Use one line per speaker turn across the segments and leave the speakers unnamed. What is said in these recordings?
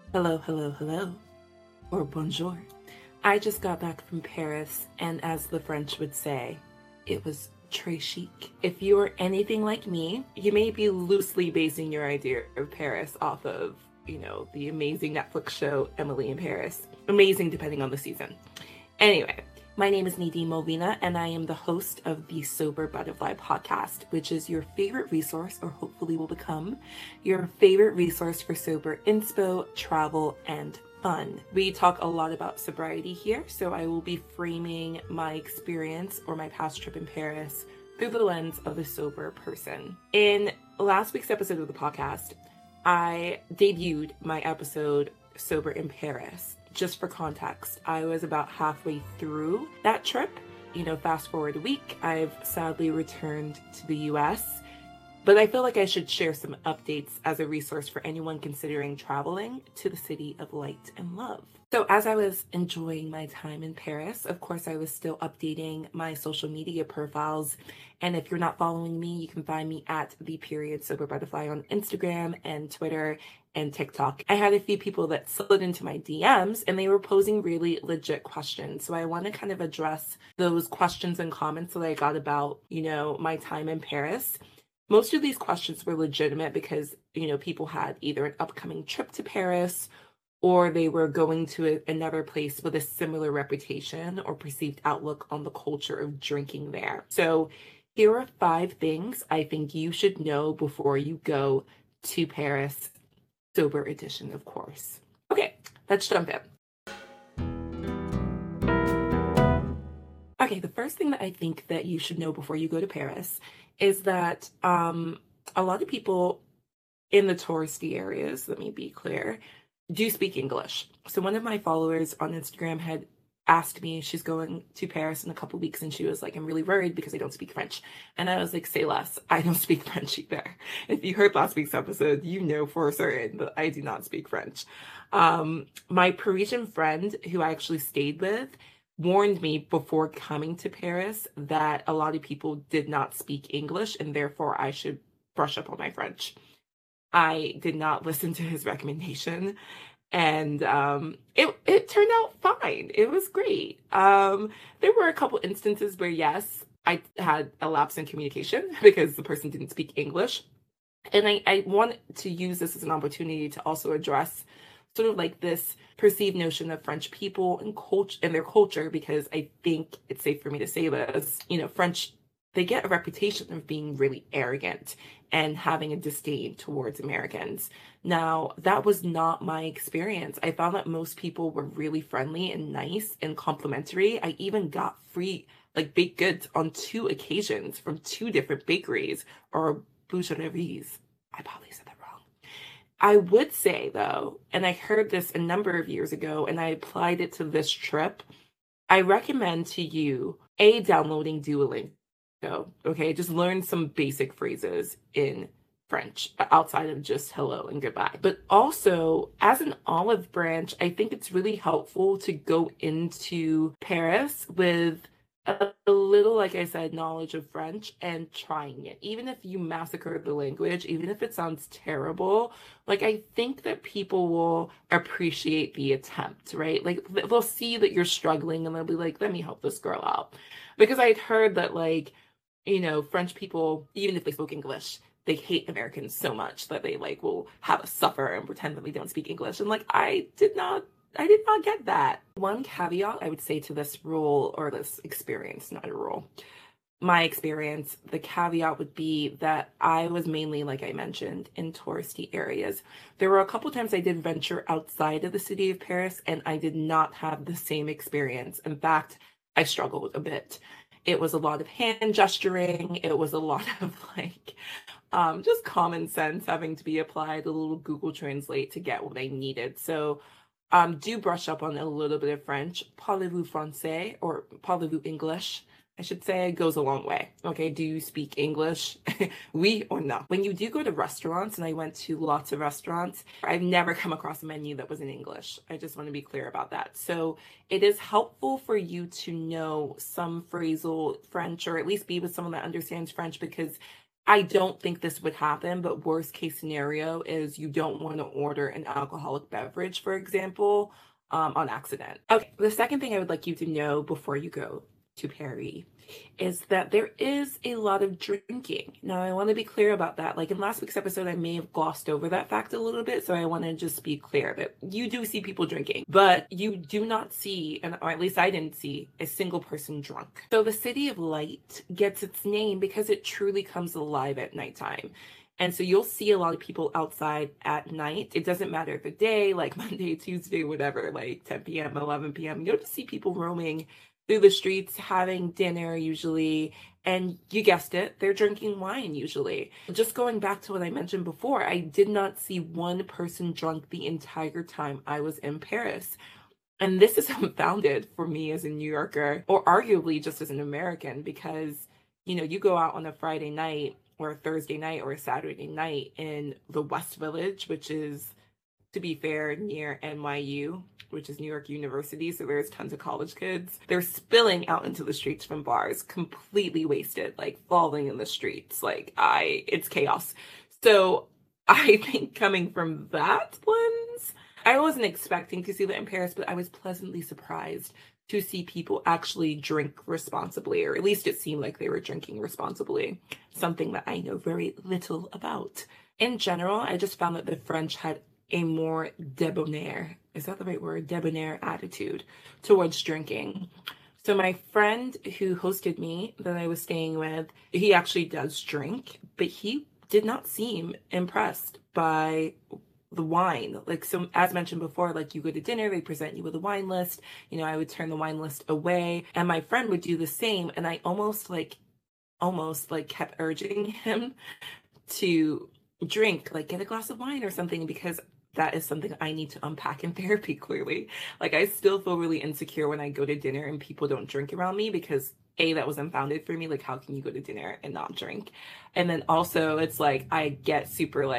Hello, hello, hello, or bonjour. I just got back from Paris, and as the French would say, it was très chic. If you are anything like me, you may be loosely basing your idea of Paris off of, the amazing Netflix show Emily in Paris. Amazing depending on the season. Anyway, my name is Nadine Molina, and I am the host of the Sober Butterfly podcast, which is your favorite resource, or hopefully will become your favorite resource for sober inspo, travel, and fun. We talk a lot about sobriety here, so I will be framing my experience or my past trip in Paris through the lens of a sober person. In last week's episode of the podcast, I debuted my episode Sober in Paris. Just for context, I was about halfway through that trip. Fast forward a week, I've sadly returned to the US, but I feel like I should share some updates as a resource for anyone considering traveling to the city of light and love. So as I was enjoying my time in Paris, of course, I was still updating my social media profiles. And if you're not following me, you can find me at @soberbutterfly on Instagram and Twitter and TikTok. I had a few people that slid into my DMs and they were posing really legit questions. So I want to kind of address those questions and comments that I got about, my time in Paris. Most of these questions were legitimate because, people had either an upcoming trip to Paris or they were going to another place with a similar reputation or perceived outlook on the culture of drinking there. So here are 5 things I think you should know before you go to Paris, sober edition, of course. Okay, let's jump in. Okay, the first thing that I think that you should know before you go to Paris is that a lot of people in the touristy areas, let me be clear, do speak English. So one of my followers on Instagram had asked me, she's going to Paris in a couple weeks, and she was like, I'm really worried because I don't speak French. And I was like, say less. I don't speak French either. If you heard last week's episode, you know for certain that I do not speak French. My Parisian friend who I actually stayed with warned me before coming to Paris that a lot of people did not speak English and therefore I should brush up on my French. I did not listen to his recommendation, and it turned out fine. It was great. There were a couple instances where yes, I had a lapse in communication because the person didn't speak English, and I want to use this as an opportunity to also address sort of like this perceived notion of French people and culture and their culture, because I think it's safe for me to say this. French, they get a reputation of being really arrogant and having a disdain towards Americans. Now, that was not my experience. I found that most people were really friendly and nice and complimentary. I even got free like baked goods on 2 occasions from 2 different bakeries or boucheries. I probably said that wrong. I would say though, and I heard this a number of years ago and I applied it to this trip, I recommend to you downloading Duolingo. Okay, just learn some basic phrases in French outside of just hello and goodbye. But also, as an olive branch, I think it's really helpful to go into Paris with a little, like I said, knowledge of French and trying it. Even if you massacre the language, even if it sounds terrible, like I think that people will appreciate the attempt, right? Like they'll see that you're struggling and they'll be like, let me help this girl out. Because I'd heard that like, French people, even if they spoke English, they hate Americans so much that they like will have us suffer and pretend that we don't speak English. And like I did not get that. One caveat I would say to this rule or this experience, not a rule, my experience, the caveat would be that I was mainly, like I mentioned, in touristy areas. There were a couple times I did venture outside of the city of Paris and I did not have the same experience. In fact, I struggled a bit. It was a lot of hand gesturing. It was a lot of like just common sense having to be applied, a little Google Translate to get what I needed. So do brush up on a little bit of French. Parlez-vous français, or parlez-vous English? I should say, goes a long way. Okay, do you speak English? Oui or no? When you do go to restaurants, and I went to lots of restaurants, I've never come across a menu that was in English. I just want to be clear about that. So it is helpful for you to know some phrasal French, or at least be with someone that understands French, because I don't think this would happen, but worst case scenario is you don't want to order an alcoholic beverage, for example, on accident. Okay, the second thing I would like you to know before you go to Perry is that there is a lot of drinking. Now, I want to be clear about that. Like in last week's episode, I may have glossed over that fact a little bit, so I want to just be clear that you do see people drinking, but you do not see, and or at least I didn't see, a single person drunk. So the City of Light gets its name because it truly comes alive at nighttime. And so you'll see a lot of people outside at night. It doesn't matter the day, like Monday, Tuesday, whatever, like 10 p.m., 11 p.m. You'll just see people roaming through the streets, having dinner usually, and you guessed it, they're drinking wine usually. Just going back to what I mentioned before, I did not see one person drunk the entire time I was in Paris. And this is unfounded for me as a New Yorker, or arguably just as an American, because, you know, you go out on a Friday night or a Thursday night or a Saturday night in the West Village, which is, to be fair, near NYU, which is New York University, so there's tons of college kids. They're spilling out into the streets from bars, completely wasted, like falling in the streets. It's chaos. So I think coming from that lens, I wasn't expecting to see that in Paris, but I was pleasantly surprised to see people actually drink responsibly, or at least it seemed like they were drinking responsibly, something that I know very little about. In general, I just found that the French had a more debonair, is that the right word? Debonair attitude towards drinking. So my friend who hosted me that I was staying with, he actually does drink, but he did not seem impressed by the wine. Like, so as mentioned before, like you go to dinner, they present you with a wine list. You know, I would turn the wine list away and my friend would do the same. And I almost kept urging him to drink, like get a glass of wine or something, because that is something I need to unpack in therapy, clearly. Like, I still feel really insecure when I go to dinner and people don't drink around me because A, that was unfounded for me. Like, how can you go to dinner and not drink? And then also it's like, I get super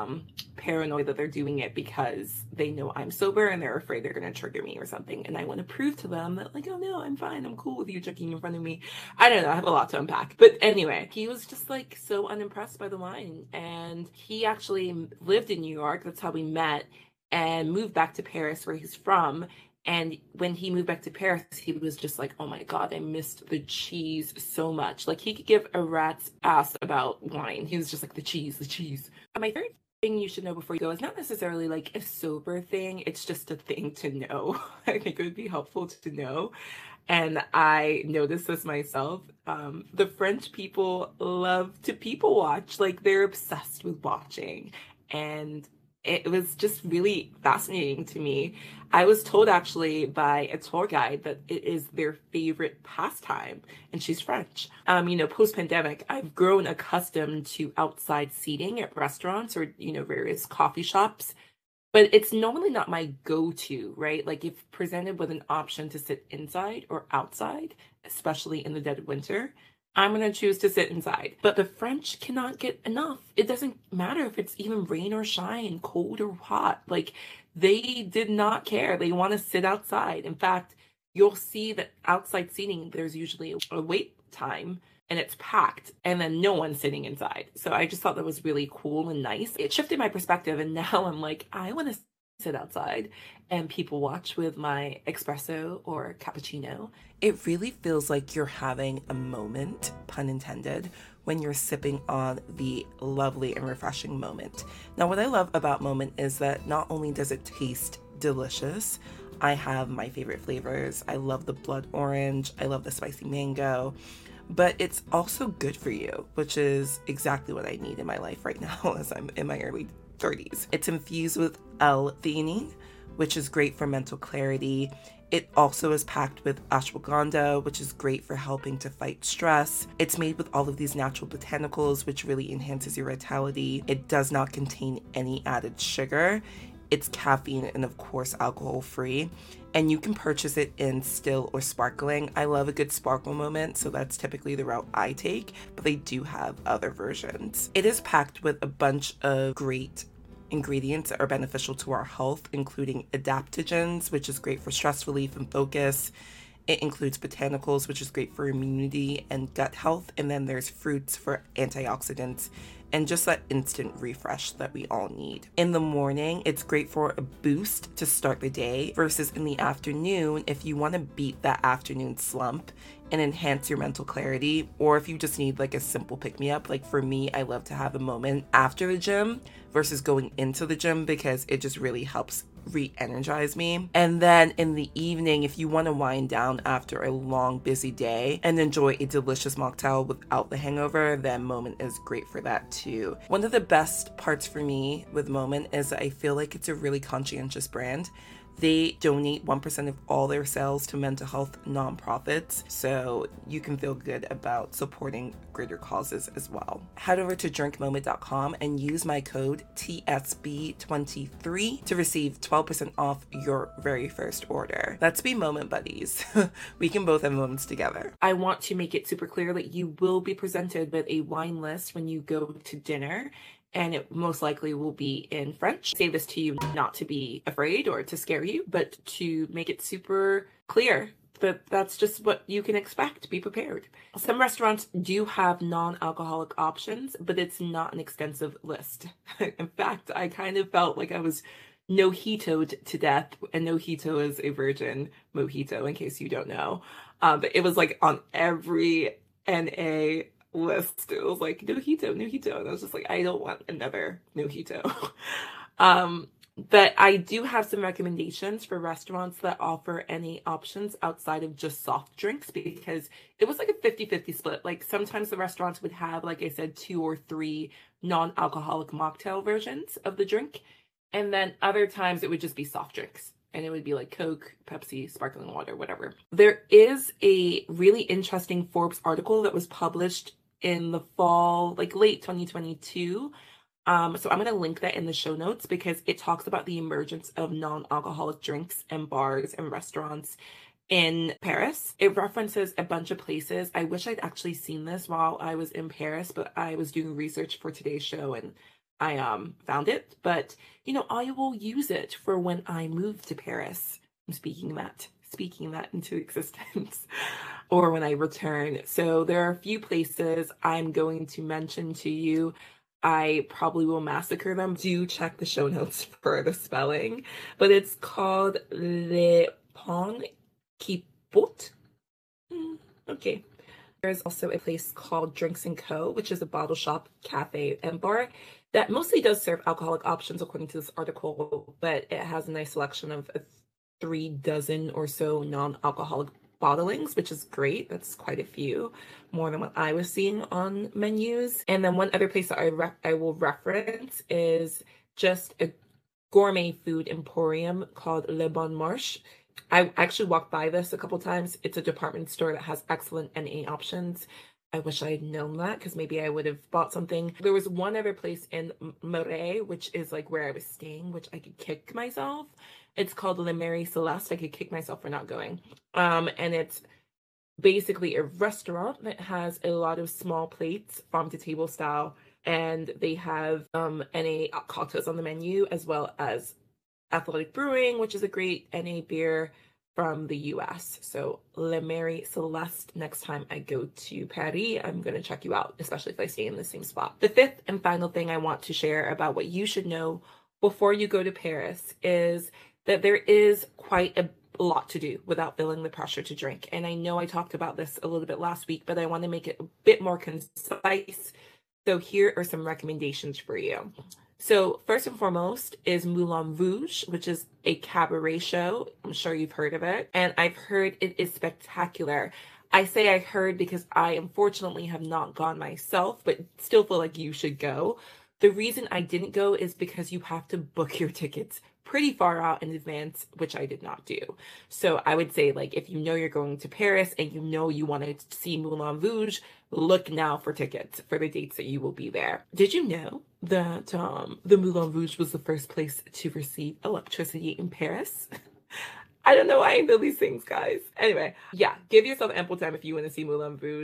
paranoid that they're doing it because they know I'm sober and they're afraid they're going to trigger me or something. And I want to prove to them that like, oh no, I'm fine. I'm cool with you drinking in front of me. I don't know. I have a lot to unpack. But anyway, he was just like so unimpressed by the wine. And he actually lived in New York. That's how we met, and moved back to Paris where he's from. And when he moved back to Paris, he was just like, oh my God, I missed the cheese so much. Like, he could give a rat's ass about wine. He was just like, the cheese, the cheese. And my third thing you should know before you go is not necessarily like a sober thing. It's just a thing to know. I think it would be helpful to know. And I noticed this myself. The French people love to people watch. Like, they're obsessed with watching. And it was just really fascinating to me. I was told actually by a tour guide that it is their favorite pastime, and she's French. Post-pandemic, I've grown accustomed to outside seating at restaurants or, various coffee shops, but it's normally not my go-to, right? Like, if presented with an option to sit inside or outside, especially in the dead of winter, I'm going to choose to sit inside. But the French cannot get enough. It doesn't matter if it's even rain or shine, cold or hot. Like, they did not care. They want to sit outside. In fact, you'll see that outside seating, there's usually a wait time and it's packed, and then no one's sitting inside. So I just thought that was really cool and nice. It shifted my perspective, and now I'm like, I want to sit outside and people watch with my espresso or cappuccino. It really feels like you're having a moment, pun intended, when you're sipping on the lovely and refreshing Moment. Now, what I love about Moment is that not only does it taste delicious, I have my favorite flavors. I love the blood orange, I love the spicy mango, but it's also good for you, which is exactly what I need in my life right now as I'm in my early 30s. It's infused with L-theanine, which is great for mental clarity. It also is packed with ashwagandha, which is great for helping to fight stress. It's made with all of these natural botanicals, which really enhances your vitality. It does not contain any added sugar. It's caffeine and, of course, alcohol-free. And you can purchase it in still or sparkling. I love a good sparkle Moment, so that's typically the route I take, but they do have other versions. It is packed with a bunch of great ingredients that are beneficial to our health, including adaptogens, which is great for stress relief and focus. It includes botanicals, which is great for immunity and gut health, and then there's fruits for antioxidants and just that instant refresh that we all need. In the morning, it's great for a boost to start the day versus in the afternoon if you want to beat that afternoon slump and enhance your mental clarity, or if you just need like a simple pick-me-up. Like for me, I love to have a moment after the gym versus going into the gym because it just really helps re-energize me. And then in the evening, if you want to wind down after a long busy day and enjoy a delicious mocktail without the hangover, then Moment is great for that too. One of the best parts for me with Moment is that I feel like it's a really conscientious brand. They donate 1% of all their sales to mental health nonprofits, so you can feel good about supporting greater causes as well. Head over to drinkmoment.com and use my code TSB23 to receive 12% off your very first order. Let's be moment buddies. We can both have moments together. I want to make it super clear that you will be presented with a wine list when you go to dinner, and it most likely will be in French. I say this to you not to be afraid or to scare you, but to make it super clear that that's just what you can expect. Be prepared. Some restaurants do have non-alcoholic options, but it's not an extensive list. In fact, I kind of felt like I was mojitoed to death, and mojito is a virgin mojito, in case you don't know. But it was like on every NA list. It was like mojito, and I was just like, I don't want another mojito. But I do have some recommendations for restaurants that offer any options outside of just soft drinks, because it was like a 50-50 split. Like sometimes the restaurants would have, like I said, 2 or 3 non-alcoholic mocktail versions of the drink, and then other times it would just be soft drinks. And it would be like Coke, Pepsi, sparkling water, whatever. There is a really interesting Forbes article that was published in the fall, like late 2022. So I'm going to link that in the show notes because it talks about the emergence of non-alcoholic drinks and bars and restaurants in Paris. It references a bunch of places. I wish I'd actually seen this while I was in Paris, but I was doing research for today's show and I found it. But, you know, I will use it for when I move to Paris. I'm speaking that into existence, or when I return. So there are a few places I'm going to mention to you. I probably will massacre them. Do check the show notes for the spelling, but it's called Le Pont qui Pot. Okay. There's also a place called Drinks & Co., which is a bottle shop, cafe, and bar that mostly does serve alcoholic options according to this article, but it has a nice selection of 3 dozen or so non-alcoholic bottlings, which is great. That's quite a few, more than what I was seeing on menus. And then one other place that I will reference is just a gourmet food emporium called Le Bon Marché. I actually walked by this a couple times. It's a department store that has excellent NA options. I wish I had known that because maybe I would have bought something. There was one other place in Marais, which is like where I was staying, which I could kick myself. It's called Le Mairie Celeste. I could kick myself for not going. And it's basically a restaurant that has a lot of small plates, farm to table style, and they have NA cocktails on the menu, as well as Athletic Brewing, which is a great NA beer from the US. So Le Mairie Celeste, next time I go to Paris, I'm going to check you out, especially if I stay in the same spot. The fifth and final thing I want to share about what you should know before you go to Paris is that there is quite a lot to do without feeling the pressure to drink. And I know I talked about this a little bit last week, but I want to make it a bit more concise. So here are some recommendations for you. So first and foremost is Moulin Rouge, which is a cabaret show. I'm sure you've heard of it. And I've heard it is spectacular. I say I heard because I unfortunately have not gone myself, but still feel like you should go. The reason I didn't go is because you have to book your tickets pretty far out in advance, which I did not do. So I would say, like, if you know you're going to Paris and you know you want to see Moulin Rouge, look now for tickets for the dates that you will be there. Did you know that the Moulin Rouge was the first place to receive electricity in Paris? I don't know why I know these things, guys. Anyway, yeah, give yourself ample time if you want to see Moulin Rouge.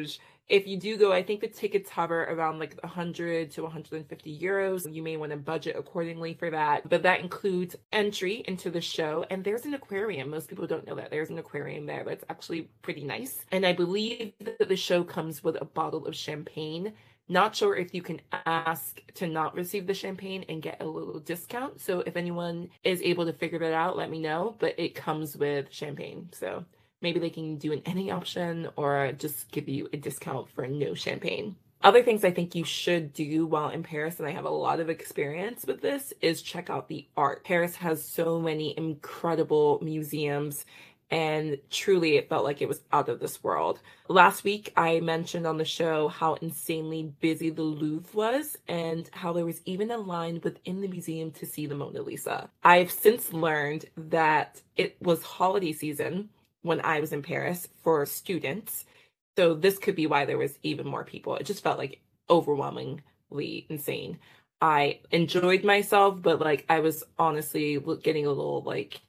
If you do go, I think the tickets hover around like 100 to 150 euros. You may want to budget accordingly for that. But that includes entry into the show. And there's an aquarium. Most people don't know that. There's an aquarium there that's actually pretty nice. And I believe that the show comes with a bottle of champagne. Not sure if you can ask to not receive the champagne and get a little discount. So if anyone is able to figure that out, let me know. But it comes with champagne. So maybe they can do an any option or just give you a discount for no champagne. Other things I think you should do while in Paris, and I have a lot of experience with this, is check out the art. Paris has so many incredible museums, and truly it felt like it was out of this world. Last week, I mentioned on the show how insanely busy the Louvre was and how there was even a line within the museum to see the Mona Lisa. I've since learned that it was holiday season when I was in Paris for students. So this could be why there was even more people. It just felt like overwhelmingly insane. I enjoyed myself, but like I was honestly getting a little like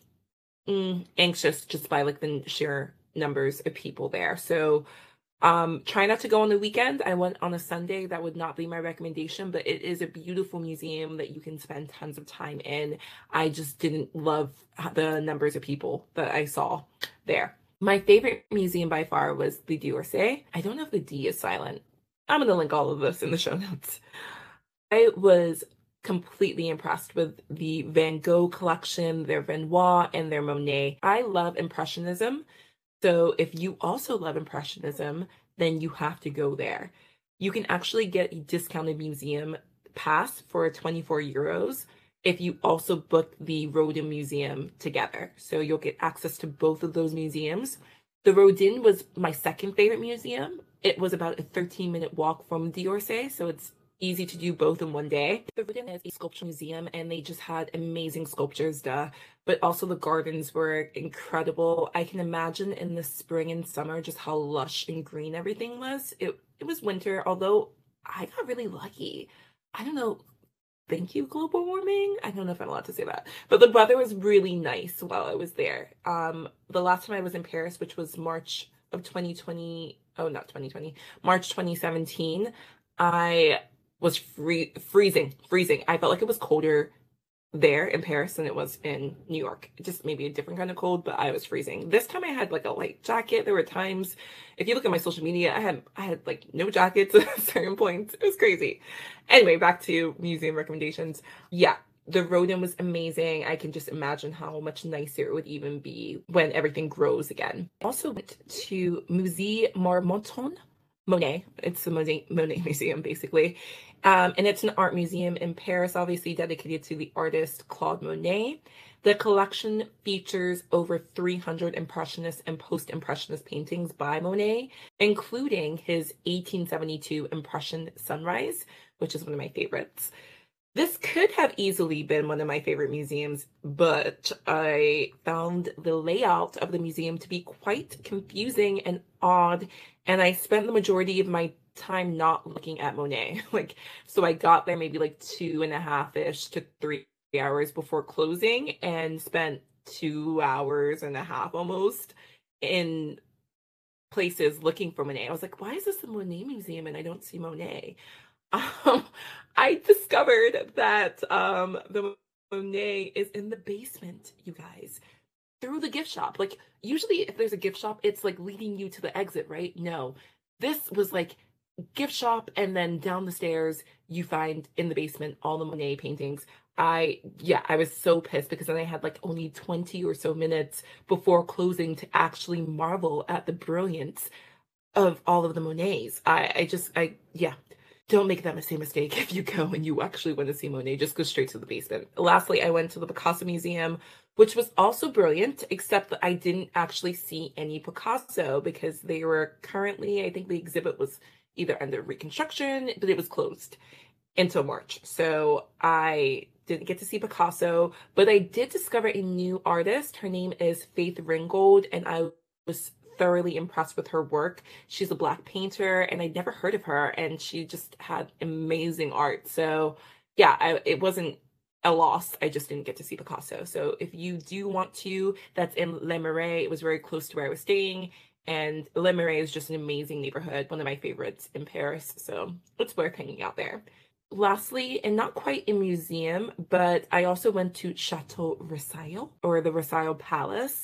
anxious just by like the sheer numbers of people there. So try not to go on the weekend. I went on a Sunday. That would not be my recommendation, but it is a beautiful museum that you can spend tons of time in. I just didn't love the numbers of people that I saw there. My favorite museum by far was the d'Orsay. I don't know if the D is silent. I'm going to link all of this in the show notes. I was completely impressed with the Van Gogh collection, their Renoir, and their Monet. I love Impressionism. So if you also love Impressionism, then you have to go there. You can actually get a discounted museum pass for 24 euros if you also book the Rodin Museum together. So you'll get access to both of those museums. The Rodin was my second favorite museum. It was about a 13-minute walk from d'Orsay, so it's easy to do both in one day. The Rodin is a sculpture museum, and they just had amazing sculptures, but also the gardens were incredible. I can imagine in the spring and summer just how lush and green everything was. It was winter, although I got really lucky. I don't know. Thank you, global warming. I don't know if I'm allowed to say that, but the weather was really nice while I was there. The last time I was in Paris, which was March of 2020, oh, not 2020, March 2017, I was freezing. I felt like it was colder there in Paris than it was in New York. Just maybe a different kind of cold, but I was freezing. This time I had like a light jacket. There were times, if you look at my social media, I had like no jackets at certain points. It was crazy. Anyway, back to museum recommendations. Yeah, the Rodin was amazing. I can just imagine how much nicer it would even be when everything grows again. I also went to Musée Marmottan, Monet. It's the Monet Museum, basically. And it's an art museum in Paris, obviously dedicated to the artist Claude Monet. The collection features over 300 Impressionist and Post-Impressionist paintings by Monet, including his 1872 Impression Sunrise, which is one of my favorites. This could have easily been one of my favorite museums, but I found the layout of the museum to be quite confusing and odd, and I spent the majority of my time not looking at Monet. So I got there maybe like 2.5-ish to 3 hours before closing and spent 2.5 hours almost in places looking for Monet. I was like, why is this a Monet museum and I don't see Monet? I discovered that the Monet is in the basement, you guys, through the gift shop. Like, usually if there's a gift shop, it's like leading you to the exit, right? No, this was like gift shop, and then down the stairs you find in the basement all the Monet paintings. I was so pissed because then I had like only 20 or so minutes before closing to actually marvel at the brilliance of all of the Monets. Don't make that same mistake if you go and you actually want to see Monet. Just go straight to the basement. Lastly, I went to the Picasso Museum, which was also brilliant, except that I didn't actually see any Picasso because they were currently, I think the exhibit was either under reconstruction, but it was closed until March. So I didn't get to see Picasso, but I did discover a new artist. Her name is Faith Ringgold, and I was thoroughly impressed with her work. She's a Black painter, and I'd never heard of her, and she just had amazing art. So yeah, it wasn't a loss. I just didn't get to see Picasso. So if you do want to, that's in Les Marais. It was very close to where I was staying, And Le Marais is just an amazing neighborhood, one of my favorites in Paris. So it's worth hanging out there. Lastly, and not quite a museum, but I also went to Chateau Versailles or the Versailles Palace,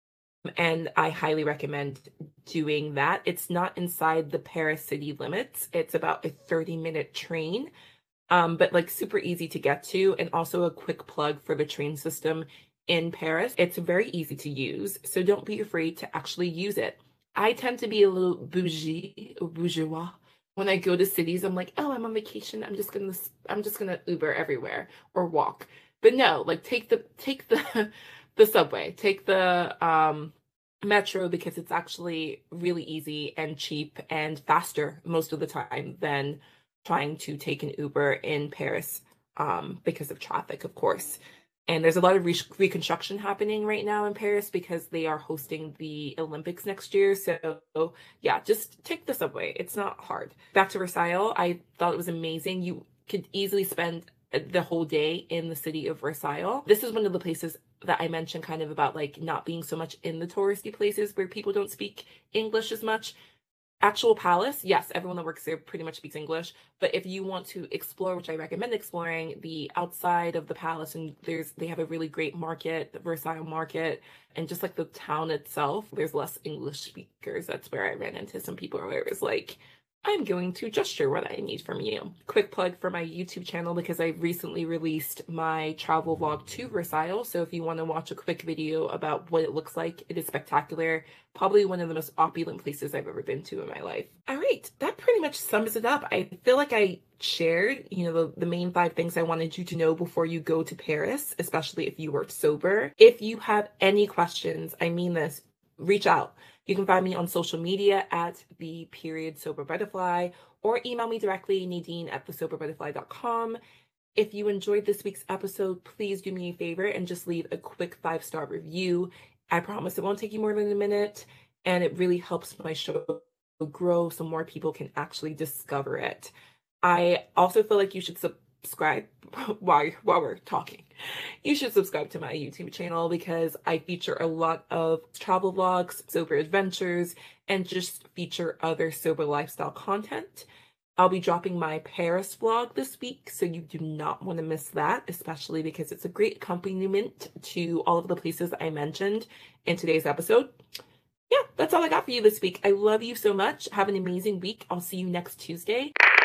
and I highly recommend doing that. It's not inside the Paris city limits. It's about a 30-minute train, but like super easy to get to. And also a quick plug for the train system in Paris. It's very easy to use, so don't be afraid to actually use it. I tend to be a little bougie or bourgeois when I go to cities. I'm like, oh, I'm on vacation. I'm just gonna Uber everywhere or walk. But no, like take the the subway, take the metro, because it's actually really easy and cheap and faster most of the time than trying to take an Uber in Paris, because of traffic, of course. And there's a lot of reconstruction happening right now in Paris because they are hosting the Olympics next year. So, yeah, just take the subway. It's not hard. Back to Versailles, I thought it was amazing. You could easily spend the whole day in the city of Versailles. This is one of the places that I mentioned kind of about like not being so much in the touristy places where people don't speak English as much. Actual palace, yes, everyone that works there pretty much speaks English. But if you want to explore, which I recommend exploring, the outside of the palace, and they have a really great market, the Versailles Market, and just like the town itself, there's less English speakers. That's where I ran into some people where it was like, I'm going to gesture what I need from you. Quick plug for my YouTube channel because I recently released my travel vlog to Versailles. So if you want to watch a quick video about what it looks like, it is spectacular. Probably one of the most opulent places I've ever been to in my life. All right, that pretty much sums it up. I feel like I shared, the main 5 things I wanted you to know before you go to Paris, especially if you were sober. If you have any questions, I mean this, reach out. You can find me on social media at @soberbutterfly or email me directly, Nadine@thesoberbutterfly.com. If you enjoyed this week's episode, please do me a favor and just leave a quick 5-star review. I promise it won't take you more than a minute, and it really helps my show grow so more people can actually discover it. I also feel like you should subscribe while we're talking. You should subscribe to my YouTube channel because I feature a lot of travel vlogs, sober adventures, and just feature other sober lifestyle content. I'll be dropping my Paris vlog this week, so you do not want to miss that, especially because it's a great accompaniment to all of the places I mentioned in today's episode. Yeah, that's all I got for you this week. I love you so much. Have an amazing week. I'll see you next Tuesday.